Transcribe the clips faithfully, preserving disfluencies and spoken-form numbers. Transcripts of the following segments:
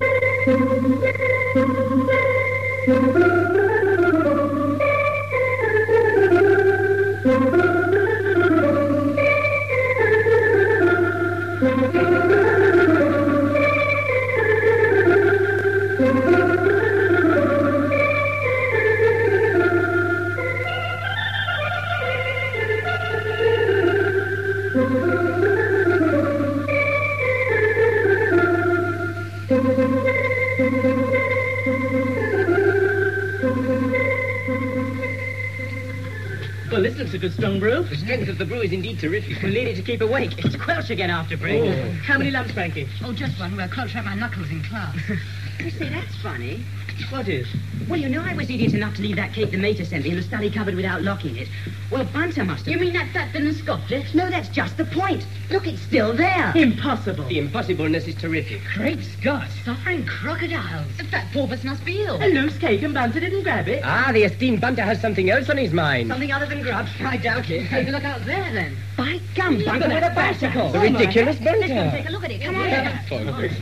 Well, this looks a good strong brew. The strength of the brew is indeed terrific. We'll need it to keep awake. It's Quelch again after break. Oh. How many lumps, Frankie? Oh, just one where Quelch had my knuckles in class. You see, that's funny. What is? Well, you know I was idiot enough to leave that cake the mater sent me in the study cupboard without locking it. Well, Bunter must have... You mean that fat thin and Scottish? No, that's just the point. Look, it's still there. Impossible. The impossibleness is terrific. Great Scott. Suffering crocodiles. The fat porpoise must be ill. A loose cake and Bunter didn't grab it. Ah, the esteemed Bunter has something else on his mind. Something other than grub? I doubt it. Take a look out there, then. By gum, Bunter with a bicycle. The ridiculous Let's go Bunter. take a look at it. Come on.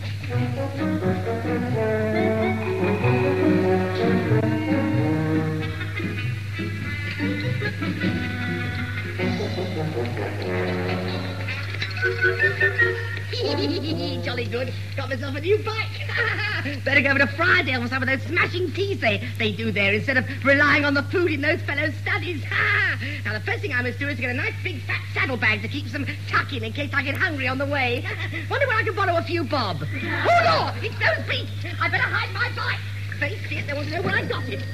Jolly good. Got myself a new bike. Better go over to Friedale for some of those smashing teas they, they do there instead of relying on the food in those fellows' studies. Now, the first thing I must do is get a nice big fat saddlebag to keep some tuck in in case I get hungry on the way. Wonder where I can borrow a few bob. Hold on! It's those beats! I better hide my bike. Face it, they want to know where I got it.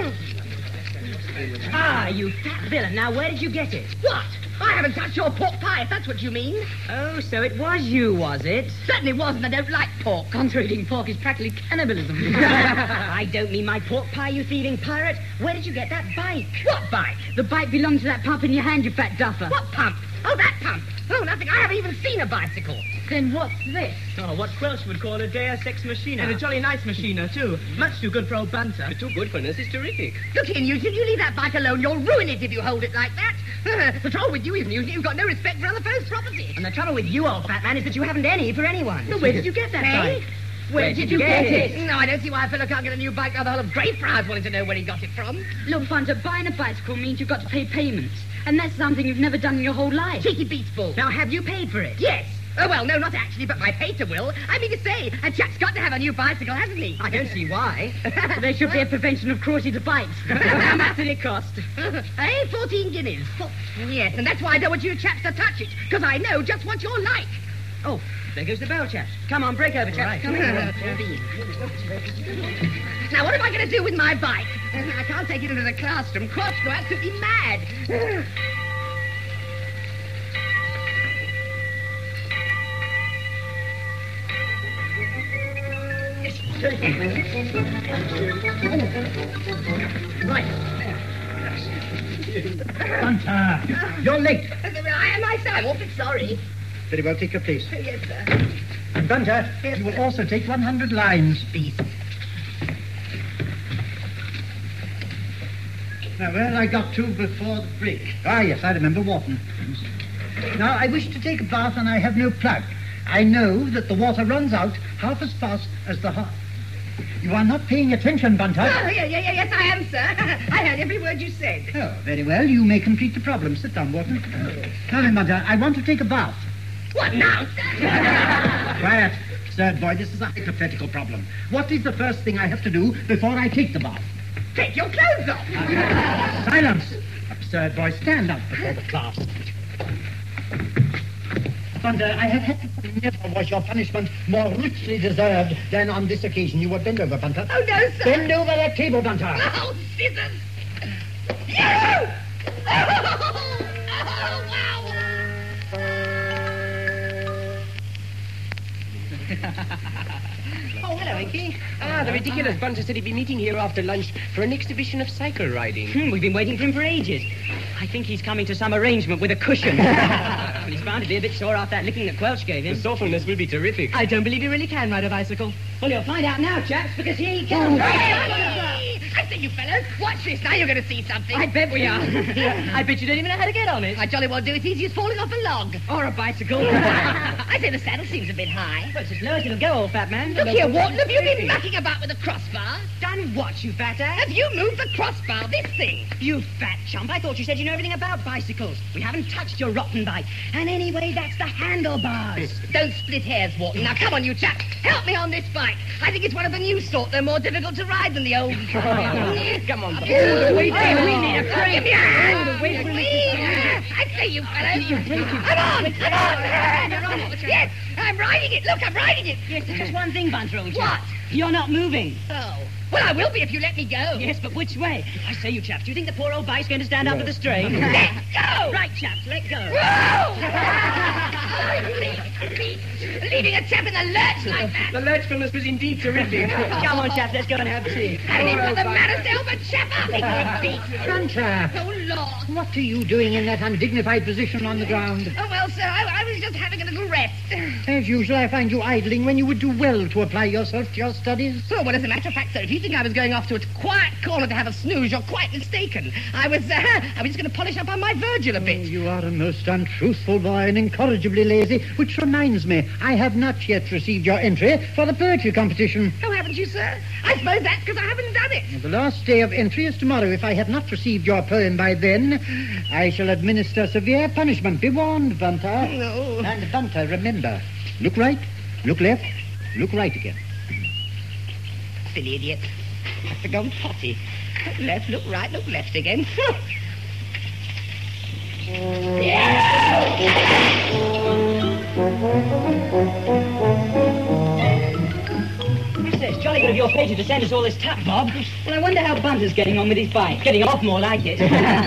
Ah, you fat villain. Now, where did you get it? What? I haven't touched your pork pie, if that's what you mean. Oh, so it was you, was it? Certainly wasn't. I don't like pork. Concentrating pork is practically cannibalism. I don't mean my pork pie, you thieving pirate. Where did you get that bike? What bike? The bike belongs to that pump in your hand, you fat duffer. What pump? Oh, that pump. Oh, nothing. I haven't even seen a bicycle. Then what's this? Oh, what Quelch would call a Deus Ex Machina. And a jolly nice machina, too. Much too good for old Bunter. Too good for us is terrific. Look here, Newton, you leave that bike alone. You'll ruin it if you hold it like that. The trouble with you is, Newton, you've got no respect for other folks' property. And the trouble with you, old fat man, is that you haven't any for anyone. Well, where did you get that Hey? bike? Where did you get it? No, I don't see why a fellow can't get a new bike. Now the whole of Greyfriars wanting to know where he got it from. Look, Bunter, buying a bicycle means you've got to pay payments. And that's something you've never done in your whole life. Cheeky beats, Bull. Now, have you paid for it? Yes. Oh, well, no, not actually, but my pater will. I mean to say, a chap's got to have a new bicycle, hasn't he? I don't see why. There should be a prevention of cruelty to bikes. How much did it cost? Hey, fourteen guineas. Yes, and that's why I don't want you chaps to touch it, because I know just what you're like. Oh, there goes the bell, chaps. Come on, break over, chaps. Right. Come here. Now, what am I going to do with my bike? I can't take it into the classroom. Quelch go absolutely mad. Right. Bunter, you're late. I am myself. I'm awfully sorry. Very well, take your place. Yes, sir. And Bunter, Yes, you will sir. also take one hundred lines. Beast. Now, where I got to before the break? Ah, yes, I remember Wharton. Now, I wish to take a bath and I have no plug. I know that the water runs out half as fast as the heart. You are not paying attention, Bunter. Oh, yeah, yeah, yeah, yes, I am, sir. I heard every word you said. Oh, very well. You may complete the problem. Sit down, Wharton. Now then, Bunter, I want to take a bath. What now? Quiet. Absurd boy, this is a hypothetical problem. What is the first thing I have to do before I take the bath? Take your clothes off. Silence. Absurd boy, stand up before the class. Bunter, I have had never was your punishment more richly deserved than on this occasion. You were bend over, Bunter. Oh, no, sir. Bend over that table, Bunter. Oh, scissors. You! Oh, wow. Oh, hello, Inky. Ah, the ridiculous Bunter said he'd be meeting here after lunch for an exhibition of cycle riding. Hmm, we've been waiting for him for ages. I think he's coming to some arrangement with a cushion. Well, he's bound to be a bit sore after that licking that Quelch gave The him. softness will be terrific. I don't believe he really can ride a bicycle. Well, you'll find out now, chaps, because here he comes. Hey, I I say, you fellows, watch this. Now you're going to see something. I bet we are. I bet you don't even know how to get on it. I jolly well do. It's easy as falling off a log. Or a bicycle. I say the saddle seems a bit high. Well, it's as low as it'll go, old fat man. Look here, Wharton, have you been mucking about with the crossbar? Done what, you fat ass? Have you moved the crossbar, this thing? You fat chump. I thought you said you know everything about bicycles. We haven't touched your rotten bike. And anyway, that's the handlebars. Don't split hairs, Wharton. Now, come on, you chaps. Help me on this bike. I think it's one of the new sort. They're more difficult to ride than the old. Come on, Bob. oh, wait, oh, we need a crane. Give me a hand. Oh, wait, I say, you fellows. I'm on. I'm on. Yes, I'm riding it. Look, I'm riding it. Yes, there's just one thing, Bunter, old What? chap. You're not moving. Oh. Well, I will be if you let me go. Yes, but which way? I say, you chaps, do you think the poor old bike's going to stand up to the strain? Let go. Right, chaps, let go. Whoa! Leaving a chap in the lurch like that. The lurchfulness was indeed terrific. Come on, chaps, let's go and have tea. I didn't put the matter to help a chap up. Bunter, Oh, Lord. what are you doing in that undignified position on the ground? Oh, well, sir, I, I was just having a little rest. As usual, I find you idling when you would do well to apply yourself to your studies. Oh, well, as a matter of fact, sir, if you think I was going off to a quiet corner to have a snooze, you're quite mistaken. I was, uh, I was just going to polish up on my Virgil a Oh, bit. you are a most untruthful boy and incorrigibly lazy, which reminds me, I have not yet received your entry for the poetry competition. Oh, haven't you, sir? I suppose that's because I haven't done it. The last day of entry is tomorrow. If I have not received your poem by then, I shall administer severe punishment. Be warned, Bunter. No. And, Bunter, remember, look right, look left, look right again. Silly idiot. Must have gone potty. Look left, look right, look left again. It's jolly good of your pager to send us all this tap, Bob. Well, I wonder how Bunter's getting on with his bike. Getting off more like it.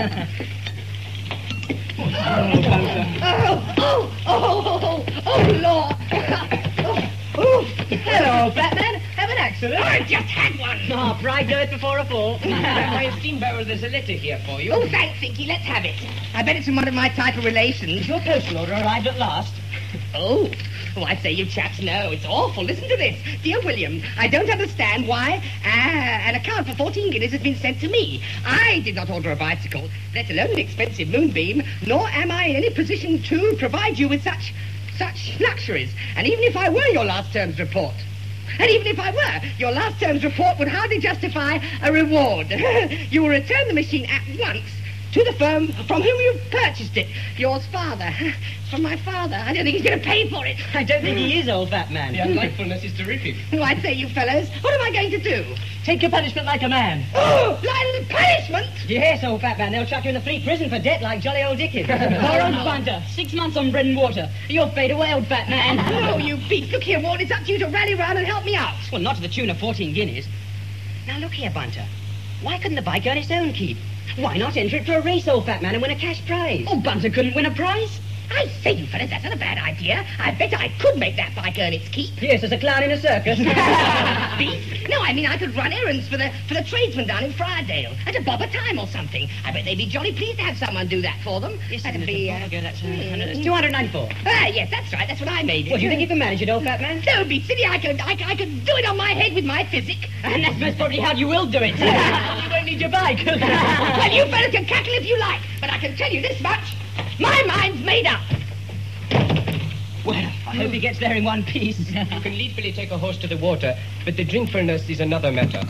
Oh, oh, oh, oh, oh, oh, Lord. Oh, oh. Hello, fat man. Have an accident? I just had one. Oh, pride goeth before a fall. My esteemed Beryl, there's a letter here for you. Oh, thanks, Inky. Let's have it. I bet it's from one of my type of relations. Your postal order arrived at last. Oh. Oh, I say, you chaps know. It's awful. Listen to this. Dear William, I don't understand why uh, an account for fourteen guineas has been sent to me. I did not order a bicycle, let alone an expensive moonbeam, nor am I in any position to provide you with such, such luxuries. And even if I were your last term's report, and even if I were, your last term's report would hardly justify a reward. You will return the machine at once to the firm from whom you purchased it. Yours father. From my father. I don't think he's going to pay for it. I don't think he is, old fat man. The unlikefulness is terrific. Oh, I say, you fellows, what am I going to do? Take your punishment like a man. Oh, like punishment? Yes, old fat man. They'll chuck you in the Fleet prison for debt like jolly old Dickens. Poor old Bunter. Six months on bread and water. You'll fade away, old fat man. Oh, you beast. Look here, Ward, it's up to you to rally round and help me out. Well, not to the tune of fourteen guineas. Now, look here, Bunter. Why couldn't the bike earn its own keep? Why not enter it for a race, old fat man, and win a cash prize? Oh, Bunter couldn't win a prize? I say, you fellas, that's not a bad idea. I bet I could make that bike earn its keep. Yes, as a clown in a circus. Beast? No, I mean I could run errands for the for the tradesmen down in Friardale at a bob a time or something. I bet they'd be jolly pleased to have someone do that for them. Yes, that'd be. Uh, that's uh, two hundred ninety-four. Ah, yes, that's right. That's what I made it. Well, do you think you can manage it, old fat man? Don't be silly. I could, I, I could do it on my head with my physic. And that's most probably how you will do it. You won't need your bike. Well, you fellas can cackle if you like, but I can tell you this much: my mind's made up. Well, I hope he gets there in one piece. You can needfully take a horse to the water, but the drinkfulness is another matter.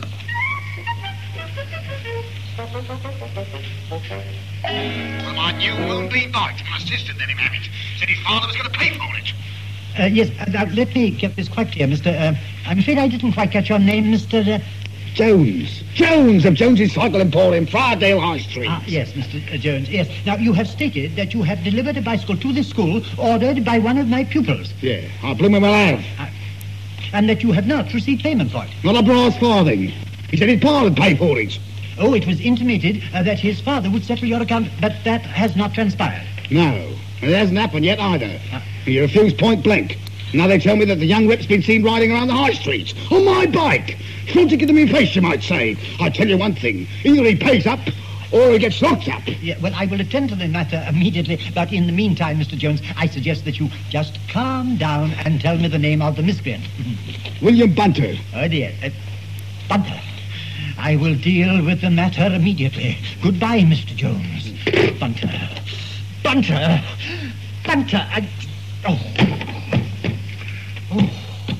My new moonbeam bike. My sister let him have it. Said his father was going to pay for it. Uh, yes, uh, now, let me get this quite clear, Mister Uh, I'm afraid I didn't quite catch your name, Mister Uh, Jones. Jones of Jones's Cycle Emporium, Friardale High Street. Ah, yes, Mister Jones, yes. Now, you have stated that you have delivered a bicycle to this school ordered by one of my pupils. Yeah, I blooming well have. Uh, and that you have not received payment for it. Not a brass farthing. He said his pa would pay for it. Oh, it was intimated uh, that his father would settle your account, but that has not transpired. No, it hasn't happened yet either. Ah. He refused point blank. Now they tell me that the young rip's been seen riding around the high streets on my bike. Flaunting it in my face, you might say. I tell you one thing, either he pays up or he gets locked up. Yeah, well, I will attend to the matter immediately, but in the meantime, Mister Jones, I suggest that you just calm down and tell me the name of the miscreant. William Bunter. Oh, dear. Uh, Bunter. I will deal with the matter immediately. Goodbye, Mister Jones. Bunter. Bunter. Bunter. I... Oh. Oh.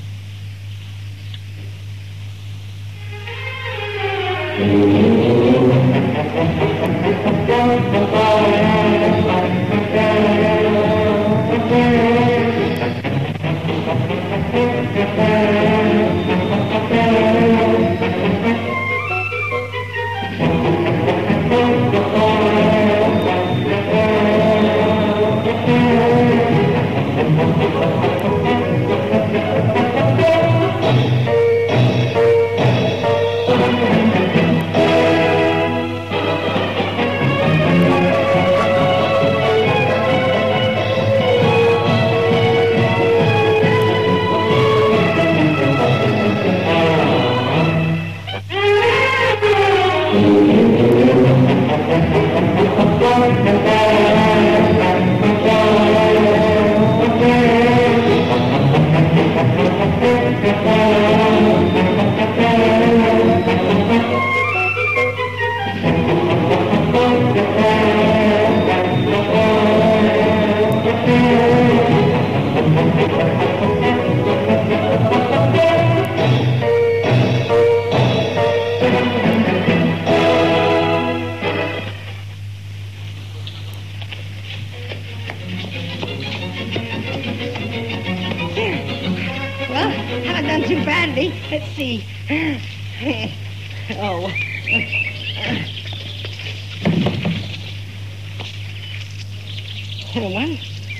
Let's see. Oh. One.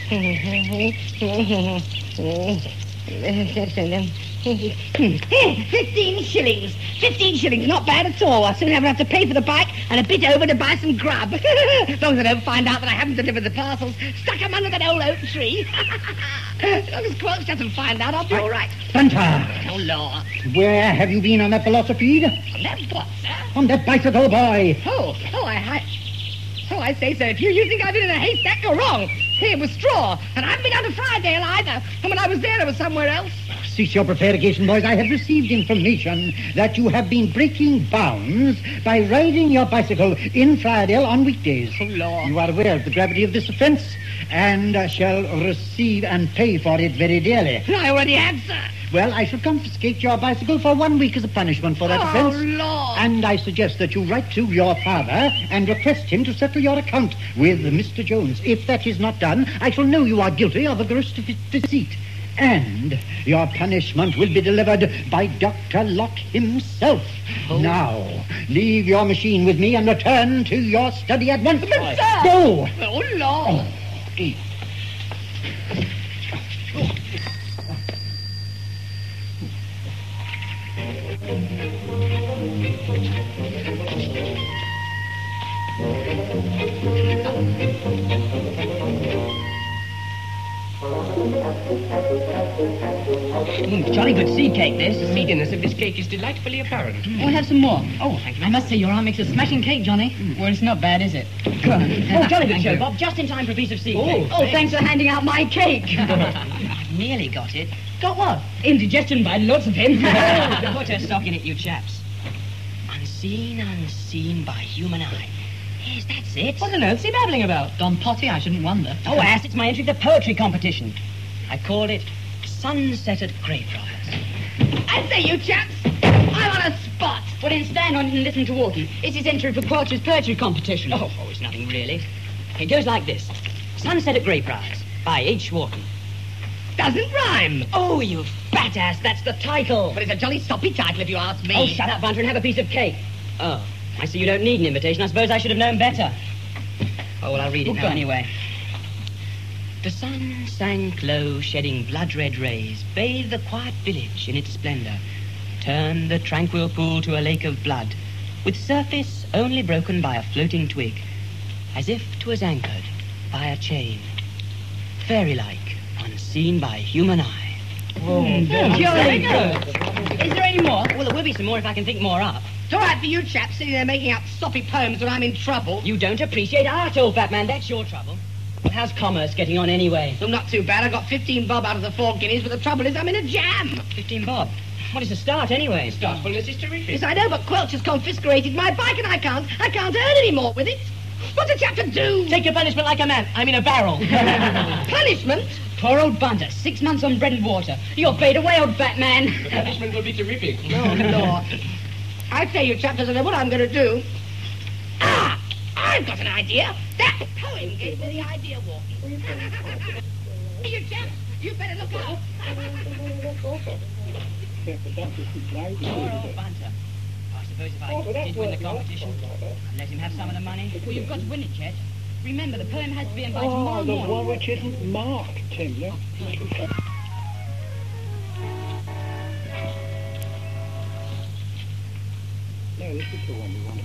Fifteen shillings. Fifteen shillings. Not bad at all. I'll soon have enough to pay for the bike and a bit over to buy some grub. As long as I don't find out that I haven't delivered the parcels. Stuck them under that old oak tree. As long as Quelch doesn't find out, I'll be all right. Bunter! Oh, Lord. Where have you been on that velocipede? On that what, sir? On that bicycle, boy. Oh, oh, I... I oh, I say so. If you, you think I've been in a haystack, you're wrong. Here was straw, and I haven't been down to Friedale either. And when I was there, I was somewhere else. Cease your prevarication, boys. I have received information that you have been breaking bounds by riding your bicycle in Friedale on weekdays. Oh, Lord. You are aware of the gravity of this offence and uh, shall receive and pay for it very dearly. I already have, sir. Well, I shall confiscate your bicycle for one week as a punishment for that oh, offence. Oh, Lord. And I suggest that you write to your father and request him to settle your account with Mister Jones. If that is not done, I shall know you are guilty of a gross de- deceit. And your punishment will be delivered by Doctor Locke himself. Oh. Now, leave your machine with me and return to your study at once. But, sir! Go! Oh, Lord. Oh. Mm, jolly good seed cake, this. The seediness of this cake is delightfully apparent. Mm. We'll have some more. Oh, thank you. I must say your aunt makes a smashing cake, Johnny. Mm. Well, it's not bad, is it? Good. Oh, jolly good show, Bob. Just in time for a piece of seed oh, cake. Oh, thanks for handing out my cake. I've nearly got it. Got what? Indigestion by lots of him. Oh, put a sock in it, you chaps. Unseen, unseen by human eye. Yes, that's it. What on earth's he babbling about? Don Potty, I shouldn't wonder. Oh, ass, it's my entry to the poetry competition. I called it Sunset at Greyfriars. I say, you chaps, I'm on a spot. Well, then stand on it and listen to Wharton. It's his entry for Quelch's poetry competition. Oh, oh, it's nothing really. It goes like this. Sunset at Greyfriars by H. Wharton. Doesn't rhyme. Oh, you fat ass, that's the title. But it's a jolly soppy title if you ask me. Oh, shut up, Bunter, and have a piece of cake. Oh, I see you don't need an invitation. I suppose I should have known better. Oh, well, I'll read it We'll now go. anyway. The sun sank low, shedding blood-red rays, bathed the quiet village in its splendor, turned the tranquil pool to a lake of blood, with surface only broken by a floating twig, as if 'twas anchored by a chain, fairy-like, unseen by human eye. Oh, Mm, jolly good. Is there any more? Well, there will be some more if I can think more up. It's all right for you chaps sitting there making up soppy poems when I'm in trouble. You don't appreciate art, old fat man. That's your trouble. Well, how's commerce getting on anyway? Well, not too bad. I got fifteen bob out of the four guineas, but the trouble is I'm in a jam. Fifteen bob. What is the start, anyway? Startfulness is terrific. Yes, I know, but Quelch has confiscated my bike and I can't, I can't earn any more with it. What's a chap to do? Take your punishment like a man. I'm in a barrel. Punishment? Poor old Bunter, six months on bread and water. You're paid away, old fat man. The punishment will be terrific. Oh, Lord. I tell you, chaps, I don't know what I'm going to do. Ah! I've got an idea. That poem gave me the idea walking. You chaps, you better look out. Poor old Bunter. I suppose if I did win the competition, I'd let him have some of the money. Well, you've got to win it, Chet. Remember, the poem has to be in by Oh, tomorrow the morning. one which isn't marked, Tim. No? No, this is the one we want.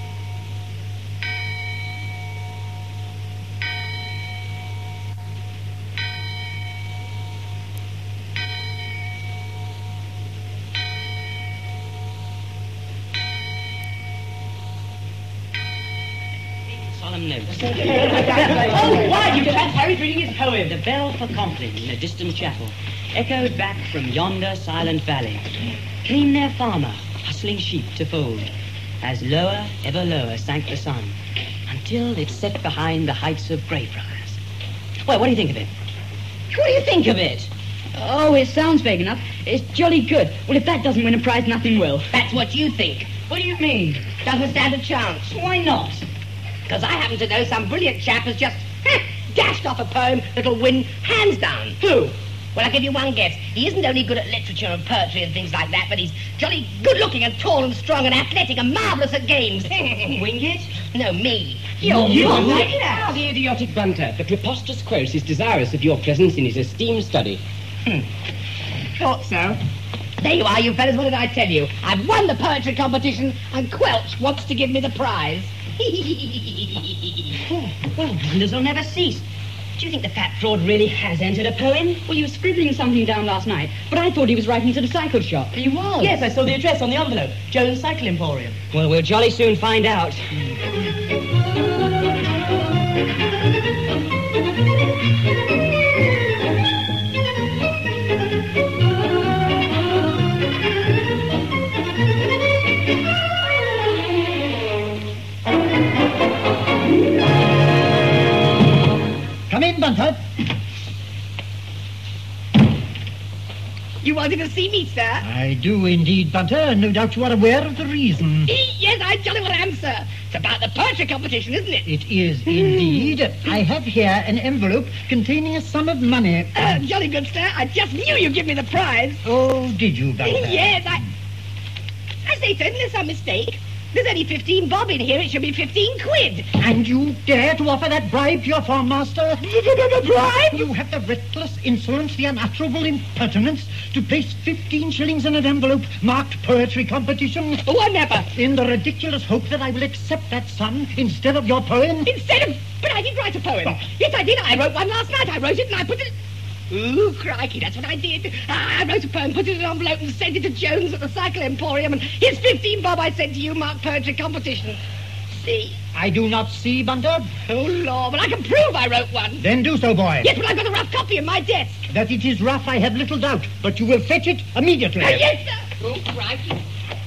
Solemn notes. Oh, why you can't Harry reading his poem? The bell for Compline in a distant chapel echoed back from yonder silent valley. Came their farmer, hustling sheep to fold, as lower, ever lower sank the sun, until it set behind the heights of Greyfriars. Well, what do you think of it? What do you think of it? Oh, it sounds vague enough. It's jolly good. Well, if that doesn't win a prize, nothing will. That's what you think. What do you mean? Doesn't stand a chance. Why not? Because I happen to know some brilliant chap has just heh, dashed off a poem that'll win hands down. Who? Well, I'll give you one guess. He isn't only good at literature and poetry and things like that, but he's jolly good-looking and tall and strong and athletic and marvellous at games. Wingate? No, me. You, you are like Ah, that. the idiotic Bunter. The preposterous Quelch is desirous of your presence in his esteemed study. Thought so. There you are, you fellas. What did I tell you? I've won the poetry competition, and Quelch wants to give me the prize. Well, wonders will never cease. Do you think the fat fraud really has entered a poem? Well, he was scribbling something down last night, but I thought he was writing to the cycle shop. He was. Yes, I saw the address on the envelope. Jones Cycle Emporium. Well, we'll jolly soon find out. Come in, Bunter. You wanted to see me, sir? I do indeed, Bunter, and no doubt you are aware of the reason. Yes, I jolly well am, sir. It's about the poetry competition, isn't it? It is indeed. I have here an envelope containing a sum of money. Uh, jolly good, sir. I just knew you'd give me the prize. Oh, did you, Bunter? Yes, I... I say, sir, unless I'm mistaken, there's only fifteen bob in here. It should be fifteen quid. And you dare to offer that bribe to your farm master? Bribe? You have the reckless insolence, the unutterable impertinence to place fifteen shillings in an envelope marked poetry competition. Oh, I never. In the ridiculous hope that I will accept that sum instead of your poem. Instead of... But I did write a poem. Oh. Yes, I did. I wrote one last night. I wrote it and I put it... Ooh, crikey, that's what I did. I wrote a poem, put it in an envelope and sent it to Jones at the Cycle Emporium, and here's fifteen bob I sent to you, marked poetry competition. See? I do not see, Bunter. Oh, Lord, but I can prove I wrote one. Then do so, boy. Yes, but I've got a rough copy in my desk. That it is rough, I have little doubt, but you will fetch it immediately. Uh, yes, sir. Oh, crikey.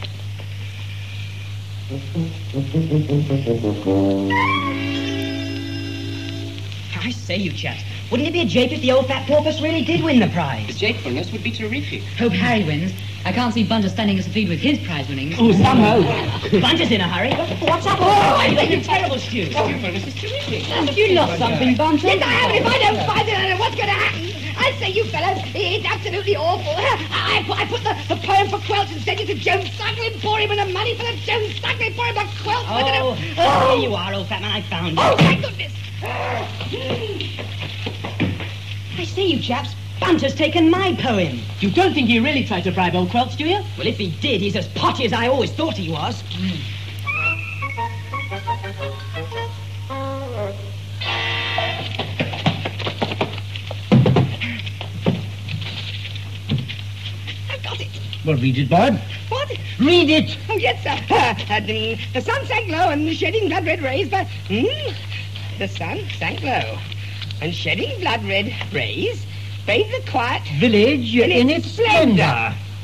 I say, you chaps, wouldn't it be a jape if the old fat porpoise really did win the The prize? japefulness would be terrific. Hope Harry wins. I can't see Bunter standing us a feed with his prize winnings. Oh, somehow. Bunter's in a hurry. What's up? Oh, I'm making terrible stew. Japefulness is terrific. Have you lost something, Bunter? Yes, I have. If I don't find it, I don't know what's going to happen. I say, you fellows, it's absolutely awful. I, I put, I put the, the poem for Quelch and sent it to Jones Cycle Emporium, and the money for the Jones Cycle Emporium for Quelch. I don't Oh, know. oh, here you are, old fat man. I found you. Oh, thank goodness. I say, you chaps, Bunter's taken my poem. You don't think he really tried to bribe old Quelch, do you? Well, if he did, he's as potty as I always thought he was. I've got it. Well, read it, boy. What? Read it. Oh, yes, sir. Uh, and, um, the sun sank low and shedding blood red rays, but... Hmm? The sun sank low and shedding blood red rays bathed the quiet Village in, its splendor.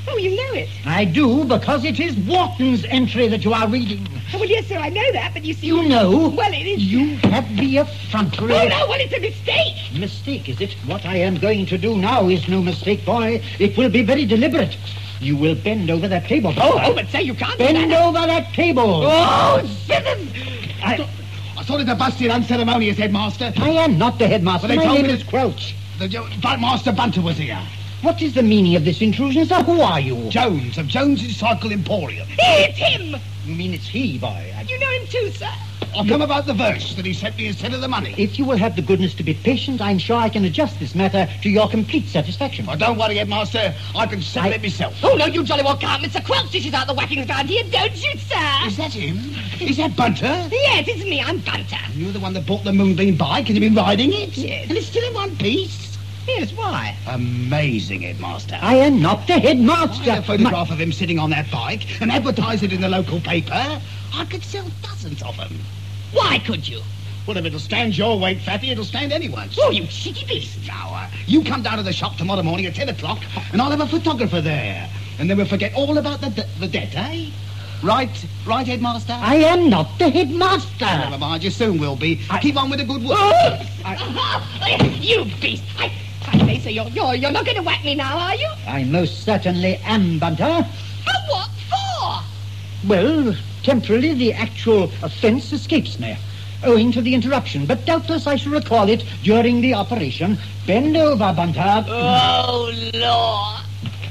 Oh, you know it. I do, because it is Wharton's entry that you are reading. Oh, well, yes, sir, I know that, but you see... You know? Well, it is... You have the effrontery... Oh, no, well, it's a mistake. Mistake, is it? What I am going to do now is no mistake, boy. It will be very deliberate. You will bend over that table. Oh, oh, but say you can't do Bend that. over that table. Oh, scissors! I, I thought it a busted unceremonious, headmaster. I am not the headmaster. Well, they My told name me is that- Crouch. The jo- Master Bunter was here. What is the meaning of this intrusion, sir? Who are you? Jones, of Jones's Cycle Emporium. It's him! You mean it's he, boy? I... You know him too, sir. I'll come about the verse that he sent me instead of the money. If you will have the goodness to be patient, I'm sure I can adjust this matter to your complete satisfaction. Oh, don't worry, headmaster. I can settle I- it myself. Oh, no, you jolly well can't. Mister Quelch dishes out the whackings round here, don't you, sir? Is that him? Is that Bunter? Yes, it's me. I'm Bunter. You're the one that bought the Moonbeam bike and you've been riding it? Yes. And it's still in one piece? Yes, why? Amazing, headmaster. I am not the headmaster. I had a photograph of him sitting on that bike and advertise it in the local paper. I could sell dozens of them. Why could you? Well, if it'll stand your weight, Fatty, it'll stand anyone's. Oh, you cheeky beast. Now, uh, you come down to the shop tomorrow morning at ten o'clock and I'll have a photographer there. And then we'll forget all about the, de- the debt, eh? Right, right, headmaster? I am not the headmaster. Never mind, you soon will be. I- Keep on with the good work. Oh, you beast. I, I say, so you're, you're, you're not going to whack me now, are you? I most certainly am, Bunter. But what for? Well, temporarily the actual offence escapes me, owing to the interruption, but doubtless I shall recall it during the operation. Bend over, Bunter. Oh, Lord.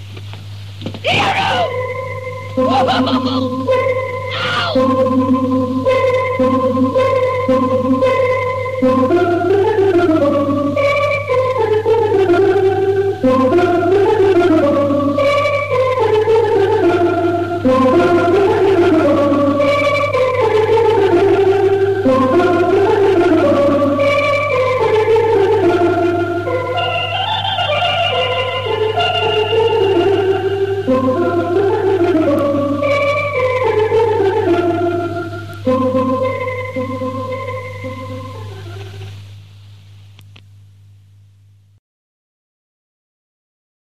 Hero! Ow!